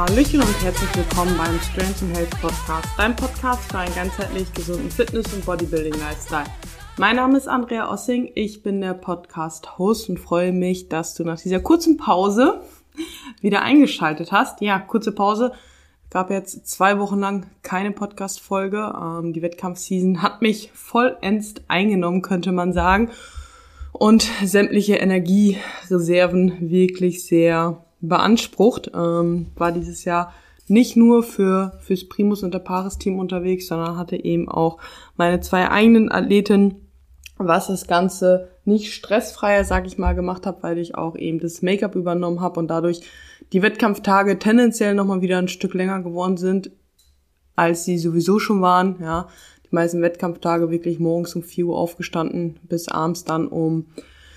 Hallöchen und herzlich willkommen beim Strength & Health Podcast, dein Podcast für einen ganzheitlich gesunden Fitness- und Bodybuilding-Lifestyle. Mein Name ist Andrea Ossing, ich bin der Podcast-Host und freue mich, dass du nach dieser kurzen Pause wieder eingeschaltet hast. Ja, kurze Pause, gab jetzt 2 Wochen lang keine Podcast-Folge. Die Wettkampfseason hat mich vollends eingenommen, könnte man sagen. Und sämtliche Energiereserven wirklich sehr beansprucht. War dieses Jahr nicht nur fürs Primus und der Paris-Team unterwegs, sondern hatte eben auch meine 2 eigenen Athleten, was das Ganze nicht stressfreier, sag ich mal, gemacht habe, weil ich auch eben das Make-up übernommen habe und dadurch die Wettkampftage tendenziell nochmal wieder ein Stück länger geworden sind, als sie sowieso schon waren. Ja, die meisten Wettkampftage wirklich morgens um 4 Uhr aufgestanden, bis abends dann um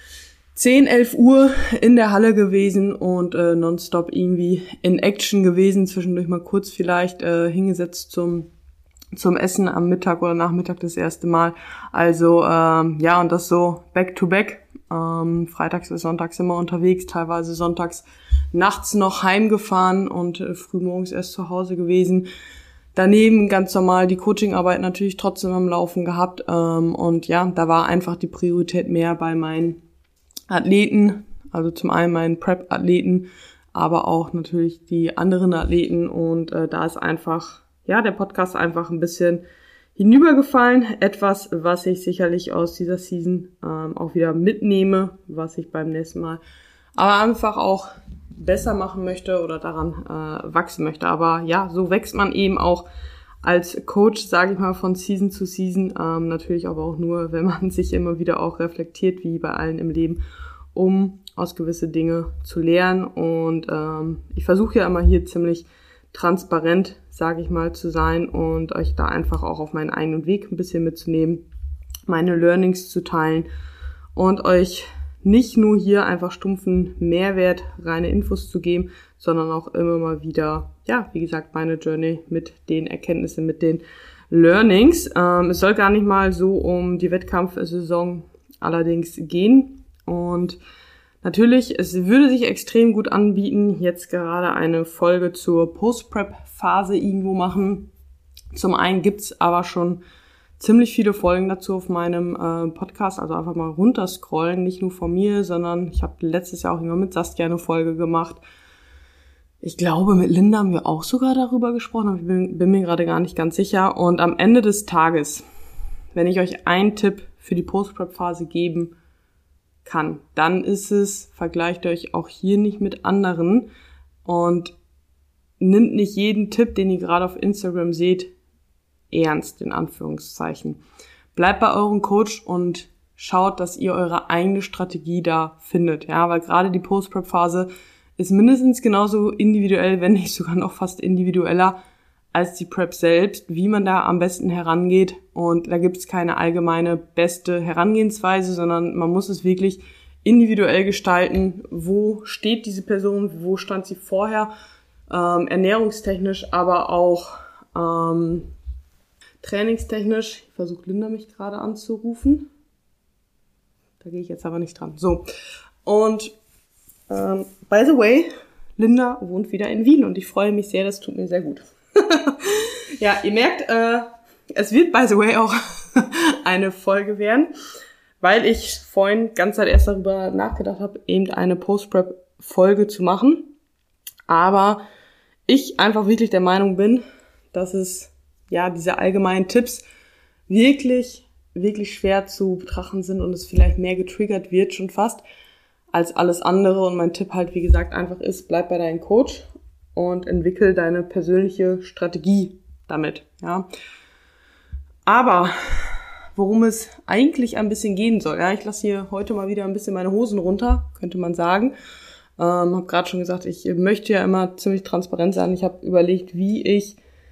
10, 11 Uhr in der Halle gewesen und nonstop irgendwie in Action gewesen, zwischendurch mal kurz vielleicht hingesetzt zum Essen am Mittag oder Nachmittag das erste Mal. Also ja, und das so back to back. Freitags bis sonntags immer unterwegs, teilweise sonntags nachts noch heimgefahren und frühmorgens erst zu Hause gewesen. Daneben ganz normal die Coachingarbeit natürlich trotzdem am Laufen gehabt. Und ja, da war einfach die Priorität mehr bei meinen Athleten, also zum einen meinen Prep-Athleten, aber auch natürlich die anderen Athleten. Und da ist einfach, ja, der Podcast einfach ein bisschen hinübergefallen. Etwas, was ich sicherlich aus dieser Season auch wieder mitnehme, was ich beim nächsten Mal aber einfach auch besser machen möchte oder daran wachsen möchte. Aber ja, so wächst man eben auch als Coach, sage ich mal, von Season zu Season. Natürlich aber auch nur, wenn man sich immer wieder auch reflektiert, wie bei allen im Leben, um aus gewisse Dinge zu lernen. Und ich versuche ja immer hier ziemlich transparent, sage ich mal, zu sein und euch da einfach auch auf meinen eigenen Weg ein bisschen mitzunehmen, meine Learnings zu teilen und euch nicht nur hier einfach stumpfen Mehrwert, reine Infos zu geben, sondern auch immer mal wieder, ja, wie gesagt, meine Journey mit den Erkenntnissen, mit den Learnings. Es soll gar nicht mal so um die Wettkampfsaison allerdings gehen. Und natürlich, es würde sich extrem gut anbieten, jetzt gerade eine Folge zur Post-Prep-Phase irgendwo machen. Zum einen gibt's aber schon ziemlich viele Folgen dazu auf meinem Podcast, also einfach mal runterscrollen, nicht nur von mir, sondern ich habe letztes Jahr auch immer mit Saskia eine Folge gemacht. Ich glaube, mit Linda haben wir auch sogar darüber gesprochen, aber ich bin mir gerade gar nicht ganz sicher. Und am Ende des Tages, wenn ich euch einen Tipp für die Post-Prep-Phase geben kann, dann ist es, vergleicht euch auch hier nicht mit anderen und nimmt nicht jeden Tipp, den ihr gerade auf Instagram seht, ernst, in Anführungszeichen. Bleibt bei eurem Coach und schaut, dass ihr eure eigene Strategie da findet. Ja, weil gerade die Post-Prep-Phase ist mindestens genauso individuell, wenn nicht sogar noch fast individueller als die Prep selbst, wie man da am besten herangeht. Und da gibt es keine allgemeine beste Herangehensweise, sondern man muss es wirklich individuell gestalten. Wo steht diese Person? Wo stand sie vorher? Ernährungstechnisch, aber auch trainingstechnisch. Ich versuche Linda mich gerade anzurufen. Da gehe ich jetzt aber nicht dran. So. Und by the way, Linda wohnt wieder in Wien und ich freue mich sehr, das tut mir sehr gut. Ja, ihr merkt, es wird by the way auch eine Folge werden, weil ich vorhin ganz Zeit erst darüber nachgedacht habe, eben eine Post-Prep-Folge zu machen. Aber ich einfach wirklich der Meinung bin, dass es, ja, diese allgemeinen Tipps wirklich, wirklich schwer zu betrachten sind und es vielleicht mehr getriggert wird schon fast als alles andere. Und mein Tipp halt, wie gesagt, einfach ist, bleib bei deinem Coach und entwickel deine persönliche Strategie damit, ja. Aber worum es eigentlich ein bisschen gehen soll, ja, ich lasse hier heute mal wieder ein bisschen meine Hosen runter, könnte man sagen. Habe gerade schon gesagt, ich möchte ja immer ziemlich transparent sein. Ich habe überlegt, wie ich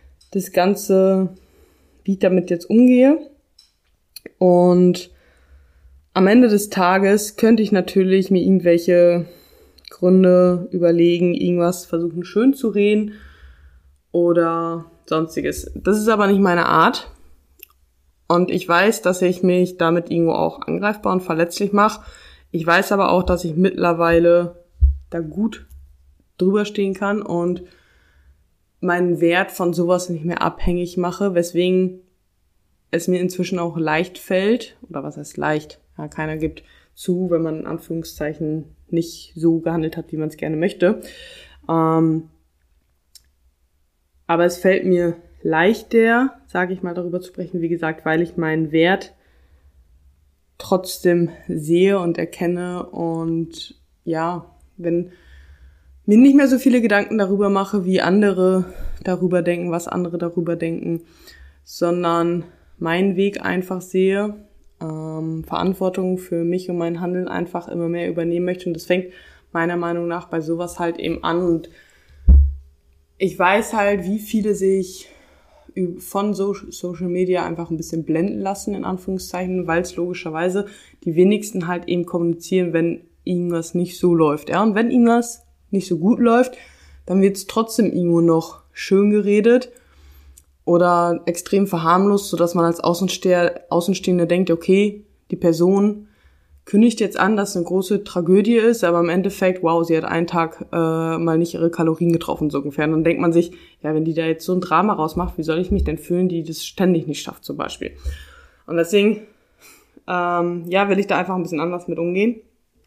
damit jetzt umgehe. Und am Ende des Tages könnte ich natürlich mir irgendwelche Gründe überlegen, irgendwas versuchen schön zu reden oder sonstiges. Das ist aber nicht meine Art. Und ich weiß, dass ich mich damit irgendwo auch angreifbar und verletzlich mache. Ich weiß aber auch, dass ich mittlerweile da gut drüber stehen kann und meinen Wert von sowas nicht mehr abhängig mache, weswegen es mir inzwischen auch leicht fällt, oder was heißt leicht? Ja, keiner gibt zu, wenn man in Anführungszeichen nicht so gehandelt hat, wie man es gerne möchte. Aber es fällt mir leichter, sage ich mal, darüber zu sprechen, wie gesagt, weil ich meinen Wert trotzdem sehe und erkenne und ja, wenn mir nicht mehr so viele Gedanken darüber mache, wie andere darüber denken, was andere darüber denken, sondern meinen Weg einfach sehe, Verantwortung für mich und mein Handeln einfach immer mehr übernehmen möchte. Und das fängt meiner Meinung nach bei sowas halt eben an. Und ich weiß halt, wie viele sich von Social Media einfach ein bisschen blenden lassen, in Anführungszeichen, weil es logischerweise die wenigsten halt eben kommunizieren, wenn irgendwas nicht so läuft. Ja? Und wenn irgendwas nicht so gut läuft, dann wird es trotzdem irgendwo noch schön geredet oder extrem verharmlost, sodass man als Außenstehender denkt, okay, die Person kündigt jetzt an, dass es eine große Tragödie ist, aber im Endeffekt, wow, sie hat einen Tag mal nicht ihre Kalorien getroffen, so ungefähr. Und dann denkt man sich, ja, wenn die da jetzt so ein Drama rausmacht, wie soll ich mich denn fühlen, die das ständig nicht schafft, zum Beispiel. Und deswegen, will ich da einfach ein bisschen anders mit umgehen.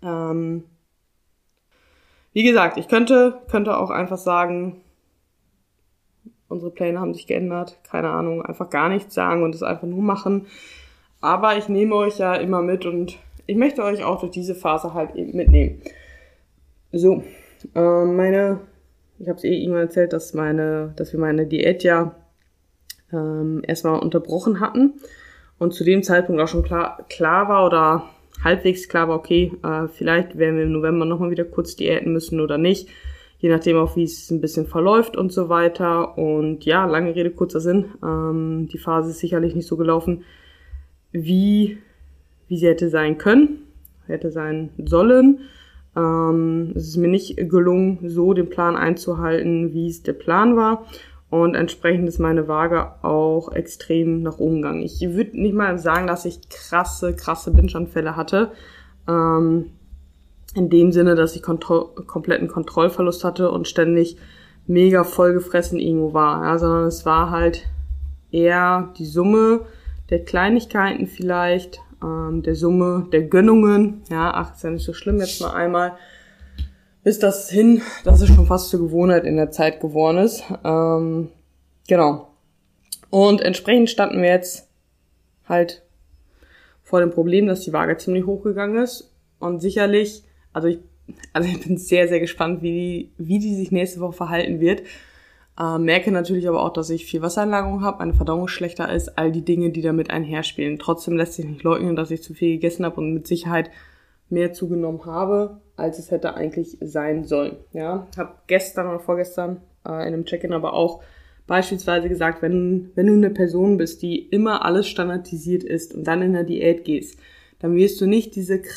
Wie gesagt, ich könnte auch einfach sagen, unsere Pläne haben sich geändert, keine Ahnung, einfach gar nichts sagen und es einfach nur machen. Aber ich nehme euch ja immer mit und ich möchte euch auch durch diese Phase halt eben mitnehmen. So, ich habe es irgendwann erzählt, dass wir meine Diät ja erstmal unterbrochen hatten und zu dem Zeitpunkt auch schon klar war oder halbwegs klar war, okay, vielleicht werden wir im November nochmal wieder kurz diäten müssen oder nicht, je nachdem auch, wie es ein bisschen verläuft und so weiter. Und ja, lange Rede, kurzer Sinn, die Phase ist sicherlich nicht so gelaufen, wie sie hätte sein können, hätte sein sollen. Es ist mir nicht gelungen, so den Plan einzuhalten, wie es der Plan war. Und entsprechend ist meine Waage auch extrem nach oben gegangen. Ich würde nicht mal sagen, dass ich krasse Binge-Anfälle hatte. In dem Sinne, dass ich kompletten Kontrollverlust hatte und ständig mega vollgefressen irgendwo war. Ja, sondern es war halt eher die Summe der Kleinigkeiten vielleicht, der Summe der Gönnungen. Ja, ist ja nicht so schlimm, jetzt mal einmal. Bis das dass es schon fast zur Gewohnheit in der Zeit geworden ist. Genau. Und entsprechend standen wir jetzt halt vor dem Problem, dass die Waage ziemlich hochgegangen ist. Und sicherlich, also ich bin sehr, sehr gespannt, wie die sich nächste Woche verhalten wird. Merke natürlich aber auch, dass ich viel Wassereinlagerung habe, meine Verdauung schlechter ist, all die Dinge, die damit einherspielen. Trotzdem lässt sich nicht leugnen, dass ich zu viel gegessen habe und mit Sicherheit mehr zugenommen habe, als es hätte eigentlich sein sollen. Ja, habe gestern oder vorgestern in einem Check-in aber auch beispielsweise gesagt, wenn du eine Person bist, die immer alles standardisiert ist und dann in der Diät gehst, dann wirst du nicht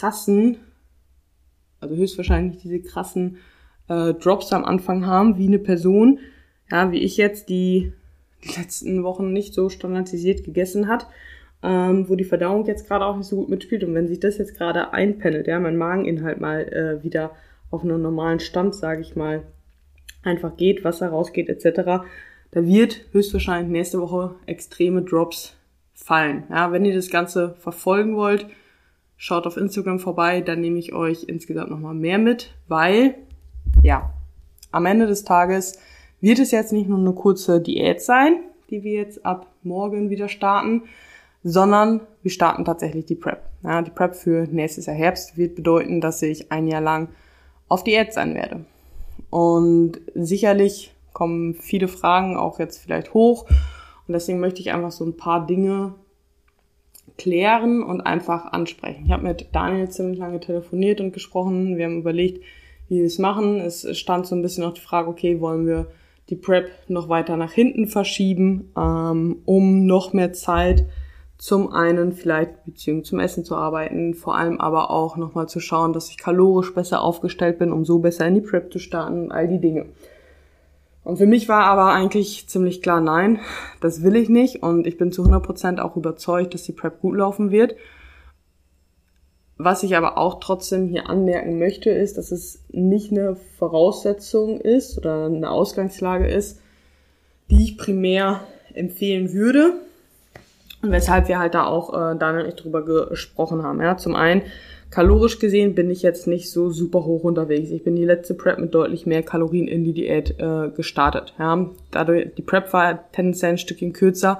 höchstwahrscheinlich diese krassen Drops am Anfang haben, wie eine Person, ja, wie ich jetzt, die letzten Wochen nicht so standardisiert gegessen hat, wo die Verdauung jetzt gerade auch nicht so gut mitspielt. Und wenn sich das jetzt gerade einpendelt, ja, mein Mageninhalt mal wieder auf einen normalen Stand, sage ich mal, einfach geht, Wasser rausgeht etc., da wird höchstwahrscheinlich nächste Woche extreme Drops fallen. Ja, wenn ihr das Ganze verfolgen wollt, schaut auf Instagram vorbei, dann nehme ich euch insgesamt nochmal mehr mit, weil, ja, am Ende des Tages wird es jetzt nicht nur eine kurze Diät sein, die wir jetzt ab morgen wieder starten, sondern wir starten tatsächlich die Prep. Ja, die Prep für nächstes Jahr Herbst wird bedeuten, dass ich ein Jahr lang auf Diät sein werde. Und sicherlich kommen viele Fragen auch jetzt vielleicht hoch und deswegen möchte ich einfach so ein paar Dinge klären und einfach ansprechen. Ich habe mit Daniel ziemlich lange telefoniert und gesprochen. Wir haben überlegt, wie wir es machen. Es stand so ein bisschen auch die Frage, okay, wollen wir die Prep noch weiter nach hinten verschieben, um noch mehr Zeit zum einen vielleicht Beziehung zum Essen zu arbeiten, vor allem aber auch nochmal zu schauen, dass ich kalorisch besser aufgestellt bin, um so besser in die Prep zu starten und all die Dinge. Und für mich war aber eigentlich ziemlich klar, nein, das will ich nicht und ich bin zu 100% auch überzeugt, dass die Prep gut laufen wird. Was ich aber auch trotzdem hier anmerken möchte, ist, dass es nicht eine Voraussetzung ist oder eine Ausgangslage ist, die ich primär empfehlen würde. Und weshalb wir halt da auch Daniel und ich drüber gesprochen haben. Ja, zum einen, kalorisch gesehen bin ich jetzt nicht so super hoch unterwegs. Ich bin die letzte Prep mit deutlich mehr Kalorien in die Diät gestartet. Ja, dadurch, die Prep war tendenziell ein Stückchen kürzer.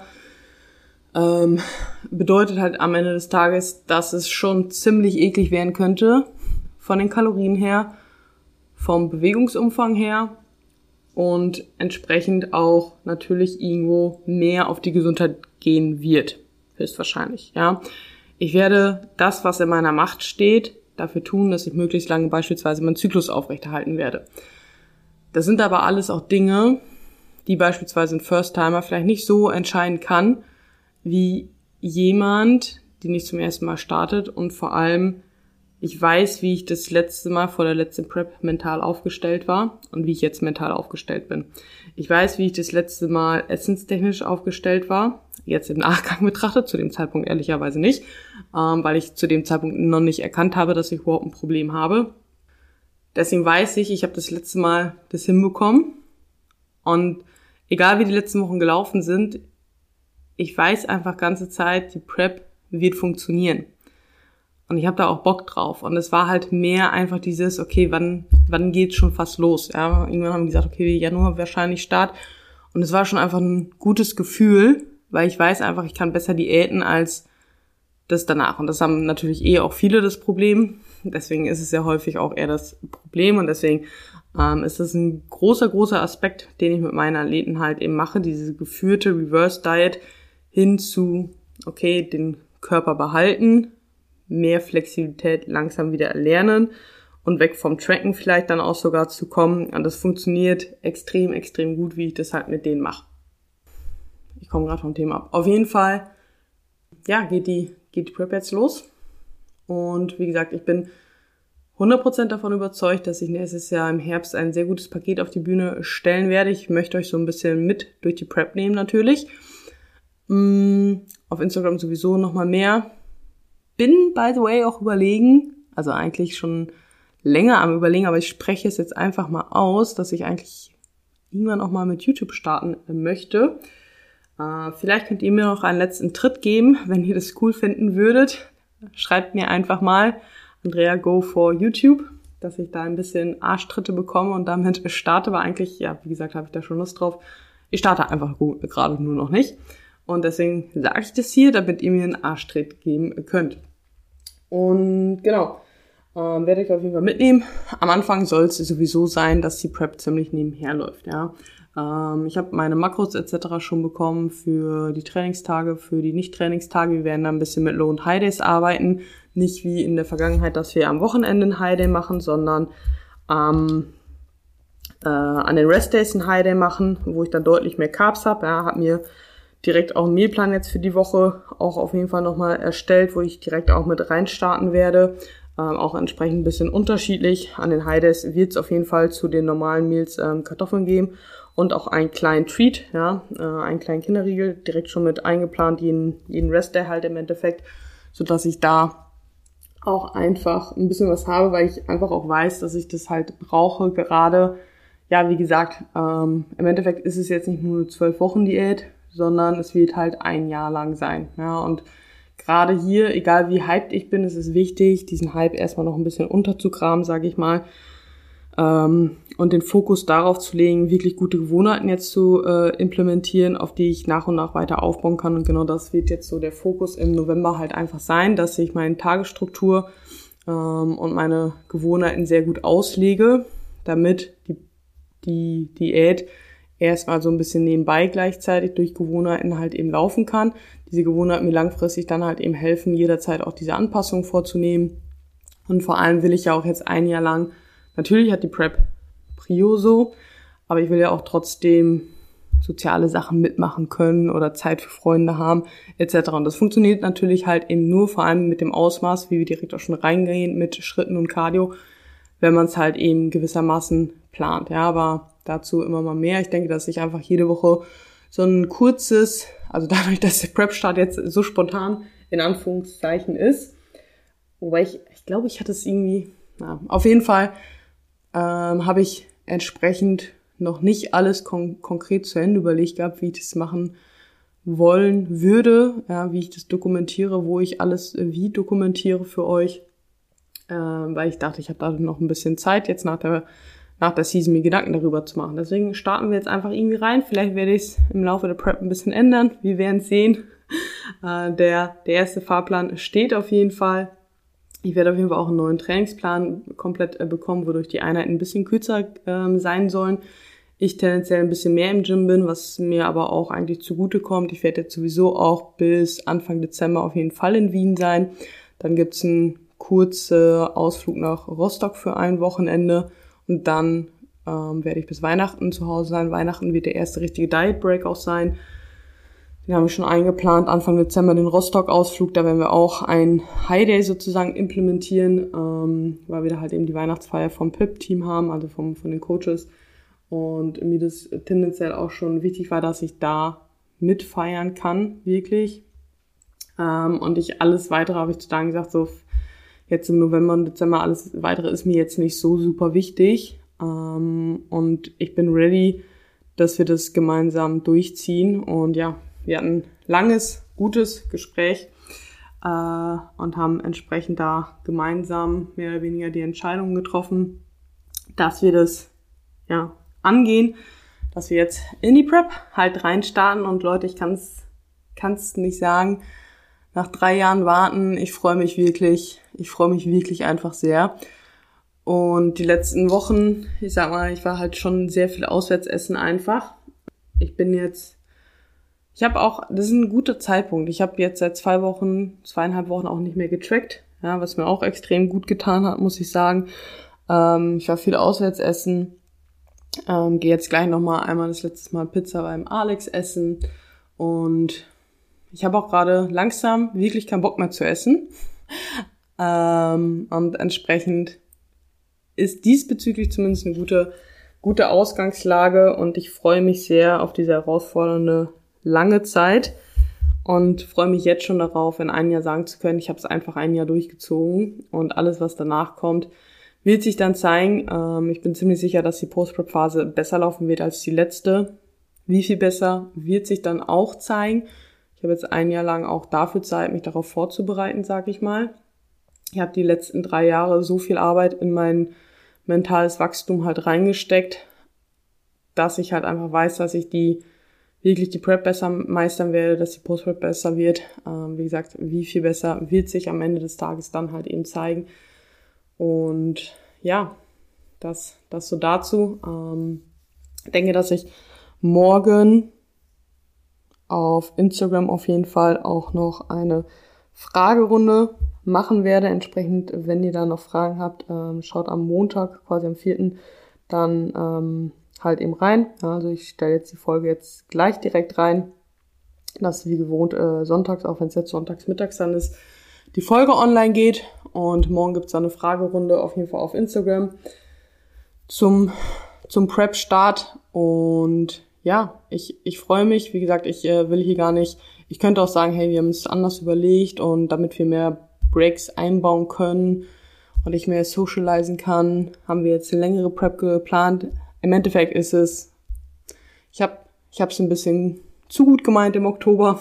Bedeutet halt am Ende des Tages, dass es schon ziemlich eklig werden könnte, von den Kalorien her, vom Bewegungsumfang her und entsprechend auch natürlich irgendwo mehr auf die Gesundheit gehen wird, höchstwahrscheinlich, ja. Ich werde das, was in meiner Macht steht, dafür tun, dass ich möglichst lange beispielsweise meinen Zyklus aufrechterhalten werde. Das sind aber alles auch Dinge, die beispielsweise ein First-Timer vielleicht nicht so entscheiden kann, wie jemand, die nicht zum ersten Mal startet und vor allem, ich weiß, wie ich das letzte Mal vor der letzten Prep mental aufgestellt war und wie ich jetzt mental aufgestellt bin. Ich weiß, wie ich das letzte Mal essenstechnisch aufgestellt war, jetzt im Nachgang betrachtet, zu dem Zeitpunkt ehrlicherweise nicht, weil ich zu dem Zeitpunkt noch nicht erkannt habe, dass ich überhaupt ein Problem habe. Deswegen weiß ich habe das letzte Mal das hinbekommen und egal wie die letzten Wochen gelaufen sind, ich weiß einfach ganze Zeit, die Prep wird funktionieren. Und ich habe da auch Bock drauf. Und es war halt mehr einfach dieses, okay, wann geht's schon fast los? Ja, irgendwann haben die gesagt, okay, Januar wahrscheinlich Start. Und es war schon einfach ein gutes Gefühl, weil ich weiß einfach, ich kann besser diäten als das danach. Und das haben natürlich auch viele das Problem. Deswegen ist es ja häufig auch eher das Problem. Und deswegen ist das ein großer Aspekt, den ich mit meinen Athleten halt eben mache. Diese geführte Reverse Diet hin zu, okay, den Körper behalten, mehr Flexibilität langsam wieder erlernen und weg vom Tracken vielleicht dann auch sogar zu kommen. Und das funktioniert extrem gut, wie ich das halt mit denen mache. Ich komme gerade vom Thema ab. Auf jeden Fall, ja, geht die Prep jetzt los. Und wie gesagt, ich bin 100% davon überzeugt, dass ich nächstes Jahr im Herbst ein sehr gutes Paket auf die Bühne stellen werde. Ich möchte euch so ein bisschen mit durch die Prep nehmen natürlich. Auf Instagram sowieso nochmal mehr. Bin, by the way, auch überlegen, also eigentlich schon länger am Überlegen, aber ich spreche es jetzt einfach mal aus, dass ich eigentlich irgendwann auch mal mit YouTube starten möchte. Vielleicht könnt ihr mir noch einen letzten Tritt geben, wenn ihr das cool finden würdet. Schreibt mir einfach mal, Andrea, go for YouTube, dass ich da ein bisschen Arschtritte bekomme und damit starte, aber eigentlich, ja, wie gesagt, habe ich da schon Lust drauf. Ich starte einfach gerade nur noch nicht. Und deswegen sage ich das hier, damit ihr mir einen Arschtritt geben könnt. Und genau, werde ich auf jeden Fall mitnehmen. Am Anfang soll es sowieso sein, dass die Prep ziemlich nebenher läuft, ja. Ich habe meine Makros etc. schon bekommen für die Trainingstage, für die Nicht-Trainingstage. Wir werden da ein bisschen mit Low- und High-Days arbeiten. Nicht wie in der Vergangenheit, dass wir am Wochenende einen High-Day machen, sondern an den Rest-Days einen High-Day machen, wo ich dann deutlich mehr Carbs habe. Ja, habe mir direkt auch einen Mealplan jetzt für die Woche auch auf jeden Fall nochmal erstellt, wo ich direkt auch mit reinstarten werde. Auch entsprechend ein bisschen unterschiedlich. An den High-Days wird es auf jeden Fall zu den normalen Meals Kartoffeln geben und auch einen kleinen Treat, ja, einen kleinen Kinderriegel, direkt schon mit eingeplant, jeden Rest-Day halt im Endeffekt, sodass ich da auch einfach ein bisschen was habe, weil ich einfach auch weiß, dass ich das halt brauche, gerade, ja, wie gesagt, im Endeffekt ist es jetzt nicht nur eine 12-Wochen-Diät, sondern es wird halt ein Jahr lang sein, ja, und gerade hier, egal wie hyped ich bin, ist es wichtig, diesen Hype erstmal noch ein bisschen unterzukramen, sage ich mal, und den Fokus darauf zu legen, wirklich gute Gewohnheiten jetzt zu implementieren, auf die ich nach und nach weiter aufbauen kann. Und genau das wird jetzt so der Fokus im November halt einfach sein, dass ich meine Tagesstruktur und meine Gewohnheiten sehr gut auslege, damit die Diät erstmal so ein bisschen nebenbei gleichzeitig durch Gewohnheiten halt eben laufen kann. Diese Gewohnheiten mir langfristig dann halt eben helfen, jederzeit auch diese Anpassung vorzunehmen. Und vor allem will ich ja auch jetzt ein Jahr lang, natürlich hat die Prep Prio so, aber ich will ja auch trotzdem soziale Sachen mitmachen können oder Zeit für Freunde haben etc. Und das funktioniert natürlich halt eben nur vor allem mit dem Ausmaß, wie wir direkt auch schon reingehen, mit Schritten und Cardio, wenn man es halt eben gewissermaßen plant. Ja, aber dazu immer mal mehr. Ich denke, dass ich einfach jede Woche so ein kurzes, also dadurch, dass der Prep-Start jetzt so spontan in Anführungszeichen ist, wobei ich glaube, ich hatte es irgendwie, auf jeden Fall habe ich entsprechend noch nicht alles konkret zu Ende überlegt gehabt, wie ich das machen wollen würde, ja, wie ich das dokumentiere, wo ich alles wie dokumentiere für euch, weil ich dachte, ich habe da noch ein bisschen Zeit, jetzt nach der Season mir Gedanken darüber zu machen. Deswegen starten wir jetzt einfach irgendwie rein. Vielleicht werde ich es im Laufe der Prep ein bisschen ändern. Wir werden es sehen. Der erste Fahrplan steht auf jeden Fall. Ich werde auf jeden Fall auch einen neuen Trainingsplan komplett bekommen, wodurch die Einheiten ein bisschen kürzer sein sollen. Ich tendenziell ein bisschen mehr im Gym bin, was mir aber auch eigentlich zugutekommt. Ich werde jetzt sowieso auch bis Anfang Dezember auf jeden Fall in Wien sein. Dann gibt's einen kurzen Ausflug nach Rostock für ein Wochenende und dann werde ich bis Weihnachten zu Hause sein. Weihnachten wird der erste richtige Diet Break auch sein. Den haben wir schon eingeplant, Anfang Dezember den Rostock-Ausflug. Da werden wir auch ein High Day sozusagen implementieren, weil wir da halt eben die Weihnachtsfeier vom PIP-Team haben, also von den Coaches. Und mir das tendenziell auch schon wichtig war, dass ich da mitfeiern kann, wirklich. Und alles Weitere habe ich zu dann gesagt, so jetzt im November und Dezember, alles Weitere ist mir jetzt nicht so super wichtig. Und ich bin ready, dass wir das gemeinsam durchziehen. Und ja, wir hatten ein langes, gutes Gespräch und haben entsprechend da gemeinsam mehr oder weniger die Entscheidung getroffen, dass wir das angehen, dass wir jetzt in die Prep halt reinstarten. Und Leute, ich kann's nicht sagen, nach 3 Jahren warten, ich freue mich wirklich einfach sehr. Und die letzten Wochen, ich war halt schon sehr viel Auswärtsessen einfach. Das ist ein guter Zeitpunkt. Ich habe jetzt seit 2,5 Wochen auch nicht mehr getrackt, ja, was mir auch extrem gut getan hat, muss ich sagen. Ich war viel Auswärtsessen. Gehe jetzt gleich nochmal einmal das letzte Mal Pizza beim Alex essen und ich habe auch gerade langsam wirklich keinen Bock mehr zu essen und entsprechend ist diesbezüglich zumindest eine gute Ausgangslage und ich freue mich sehr auf diese herausfordernde lange Zeit und freue mich jetzt schon darauf, in einem Jahr sagen zu können, ich habe es einfach ein Jahr durchgezogen und alles, was danach kommt, wird sich dann zeigen. Ich bin ziemlich sicher, dass die Post-Prep-Phase besser laufen wird als die letzte. Wie viel besser wird sich dann auch zeigen. Ich habe jetzt ein Jahr lang auch dafür Zeit, mich darauf vorzubereiten, sage ich mal. Ich habe die letzten 3 Jahre so viel Arbeit in mein mentales Wachstum halt reingesteckt, dass ich halt einfach weiß, dass ich die Prep besser meistern werde, dass die Post-Prep besser wird. Wie gesagt, wie viel besser wird sich am Ende des Tages dann halt eben zeigen. Und ja, das so dazu. Ich denke, dass ich morgen auf Instagram auf jeden Fall auch noch eine Fragerunde machen werde. Entsprechend, wenn ihr da noch Fragen habt, schaut am Montag, quasi am 4. dann halt eben rein. Also ich stelle jetzt die Folge jetzt gleich direkt rein, dass wie gewohnt sonntags, auch wenn es jetzt sonntags mittags dann ist, die Folge online geht und morgen gibt's dann eine Fragerunde auf jeden Fall auf Instagram zum Prep-Start und ja, ich freue mich, wie gesagt, ich will hier gar nicht, ich könnte auch sagen, hey, wir haben es anders überlegt und damit wir mehr Breaks einbauen können und ich mehr socialisen kann, haben wir jetzt eine längere Prep geplant. Im Endeffekt ist es, ich hab's ein bisschen zu gut gemeint im Oktober,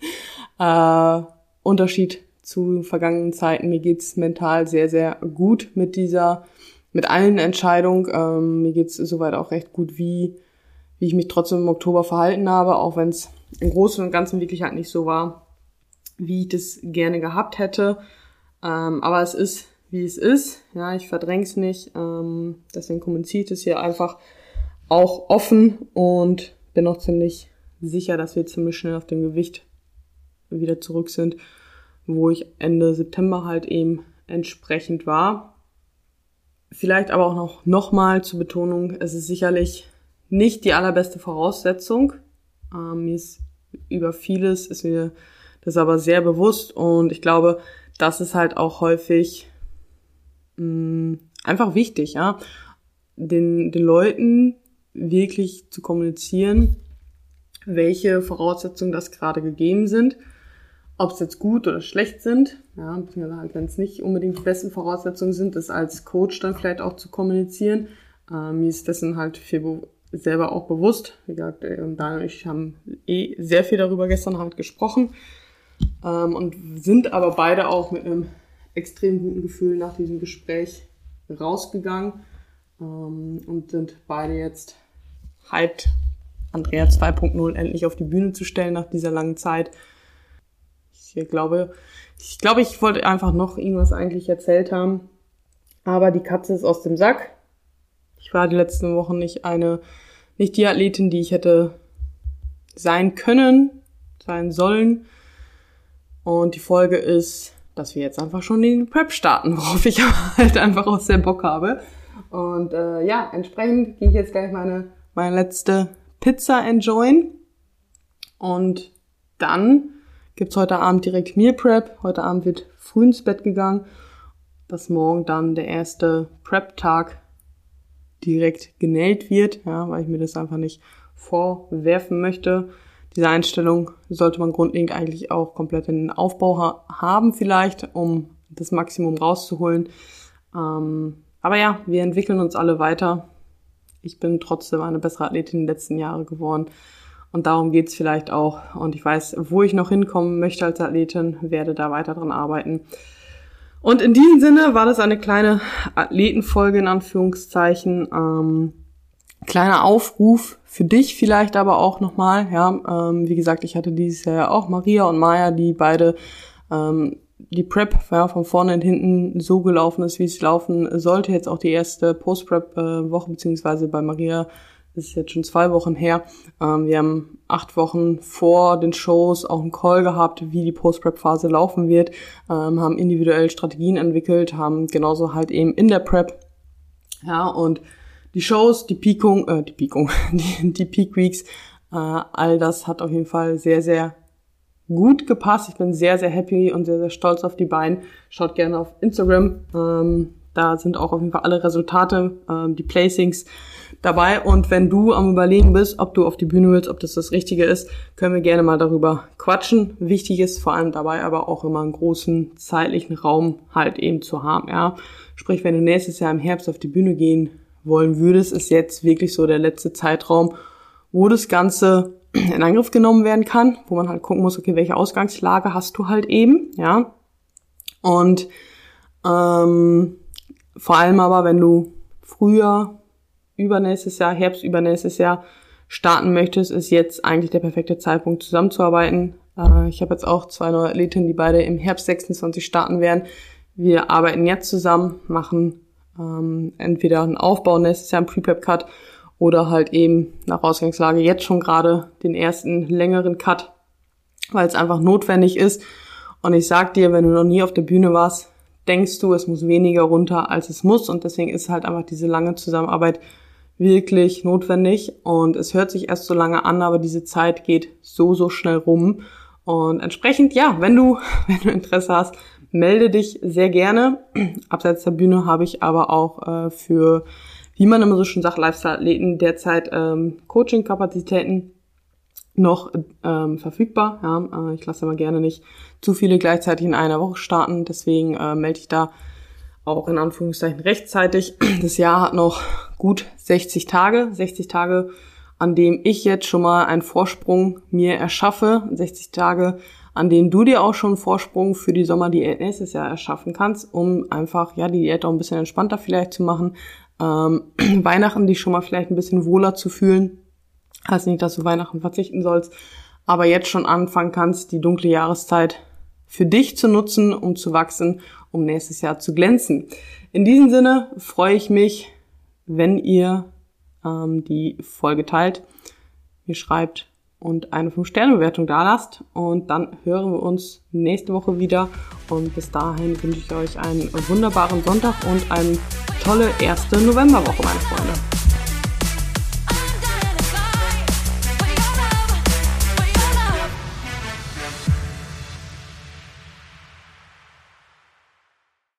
Unterschied zu vergangenen Zeiten. Mir geht's mental sehr, sehr gut mit allen Entscheidungen. Mir geht's soweit auch recht gut, wie ich mich trotzdem im Oktober verhalten habe, auch wenn es im Großen und Ganzen wirklich halt nicht so war, wie ich das gerne gehabt hätte. Aber es ist, wie es ist. Ja, ich verdräng's nicht. Deswegen kommuniziere ich das hier einfach auch offen und bin auch ziemlich sicher, dass wir ziemlich schnell auf dem Gewicht wieder zurück sind, wo ich Ende September halt eben entsprechend war. Vielleicht aber auch noch mal zur Betonung, es ist sicherlich nicht die allerbeste Voraussetzung. Mir ist über vieles, ist mir das aber sehr bewusst und ich glaube, das ist halt auch häufig einfach wichtig, ja, den Leuten wirklich zu kommunizieren, welche Voraussetzungen das gerade gegeben sind, ob es jetzt gut oder schlecht sind, ja, beziehungsweise halt, wenn es nicht unbedingt die besten Voraussetzungen sind, das als Coach dann vielleicht auch zu kommunizieren. Mir ist dessen halt selber auch bewusst. Wie gesagt, Daniel und ich haben sehr viel darüber gestern halt gesprochen und sind aber beide auch mit einem extrem guten Gefühl nach diesem Gespräch rausgegangen und sind beide jetzt hyped, Andrea 2.0 endlich auf die Bühne zu stellen nach dieser langen Zeit. Ich glaube, ich wollte einfach noch irgendwas eigentlich erzählt haben, aber die Katze ist aus dem Sack. Ich war die letzten Wochen nicht die Athletin, die ich hätte sein können, sein sollen. Und die Folge ist, dass wir jetzt einfach schon in die Prep starten, worauf ich halt einfach auch sehr Bock habe. Und entsprechend gehe ich jetzt gleich meine letzte Pizza enjoyen. Und dann gibt's heute Abend direkt Meal Prep. Heute Abend wird früh ins Bett gegangen, dass morgen dann der erste Prep-Tag direkt genäht wird, ja, weil ich mir das einfach nicht vorwerfen möchte. Diese Einstellung sollte man grundlegend eigentlich auch komplett in den Aufbau haben vielleicht, um das Maximum rauszuholen. Aber ja, wir entwickeln uns alle weiter. Ich bin trotzdem eine bessere Athletin in den letzten Jahren geworden und darum geht's vielleicht auch. Und ich weiß, wo ich noch hinkommen möchte als Athletin, werde da weiter dran arbeiten. Und in diesem Sinne war das eine kleine Athletenfolge in Anführungszeichen. Kleiner Aufruf für dich vielleicht aber auch nochmal. Ja, wie gesagt, ich hatte dieses Jahr auch Maria und Maya, die beide die Prep von vorne und hinten so gelaufen ist, wie es laufen sollte. Jetzt auch die erste Post-Prep-Woche, beziehungsweise bei Maria ist es jetzt schon 2 Wochen her. Wir haben 8 Wochen vor den Shows auch einen Call gehabt, wie die Post-Prep-Phase laufen wird, haben individuell Strategien entwickelt, haben genauso halt eben in der Prep, ja, und die Shows, die Peak Weeks, all das hat auf jeden Fall sehr, sehr gut gepasst. Ich bin sehr, sehr happy und sehr, sehr stolz auf die beiden. Schaut gerne auf Instagram. Da sind auch auf jeden Fall alle Resultate, die Placings dabei. Und wenn du am Überlegen bist, ob du auf die Bühne willst, ob das Richtige ist, können wir gerne mal darüber quatschen. Wichtig ist vor allem dabei aber auch immer einen großen zeitlichen Raum halt eben zu haben. Ja, sprich, wenn du nächstes Jahr im Herbst auf die Bühne gehen wollen würdest, ist jetzt wirklich so der letzte Zeitraum, wo das Ganze in Angriff genommen werden kann, wo man halt gucken muss, okay, welche Ausgangslage hast du halt eben, ja. Und vor allem aber, wenn du früher Herbst übernächstes Jahr starten möchtest, ist jetzt eigentlich der perfekte Zeitpunkt zusammenzuarbeiten. Ich habe jetzt auch 2 neue Athletinnen, die beide im Herbst 26 starten werden. Wir arbeiten jetzt zusammen, machen entweder einen Aufbau nächstes Jahr, einen Pre-Prep-Cut oder halt eben nach Ausgangslage jetzt schon gerade den ersten längeren Cut, weil es einfach notwendig ist. Und ich sag dir, wenn du noch nie auf der Bühne warst, denkst du, es muss weniger runter, als es muss. Und deswegen ist halt einfach diese lange Zusammenarbeit wirklich notwendig. Und es hört sich erst so lange an, aber diese Zeit geht so schnell rum. Und entsprechend, ja, wenn du Interesse hast, melde dich sehr gerne. Abseits der Bühne habe ich aber auch für, wie man immer so schön sagt, Lifestyle-Athleten derzeit Coaching-Kapazitäten noch verfügbar. Ja, ich lasse immer gerne nicht zu viele gleichzeitig in einer Woche starten. Deswegen melde ich da auch in Anführungszeichen rechtzeitig. Das Jahr hat noch gut 60 Tage. 60 Tage, an dem ich jetzt schon mal einen Vorsprung mir erschaffe. 60 Tage, an denen du dir auch schon einen Vorsprung für die Sommerdiät nächstes Jahr erschaffen kannst, um einfach die Diät auch ein bisschen entspannter vielleicht zu machen. Weihnachten dich schon mal vielleicht ein bisschen wohler zu fühlen. Heißt nicht, dass du Weihnachten verzichten sollst, aber jetzt schon anfangen kannst, die dunkle Jahreszeit für dich zu nutzen, um zu wachsen, um nächstes Jahr zu glänzen. In diesem Sinne freue ich mich, wenn ihr die Folge teilt, mir schreibt und eine 5-Sterne-Bewertung dalasst. Und dann hören wir uns nächste Woche wieder. Und bis dahin wünsche ich euch einen wunderbaren Sonntag und eine tolle erste Novemberwoche, meine Freunde.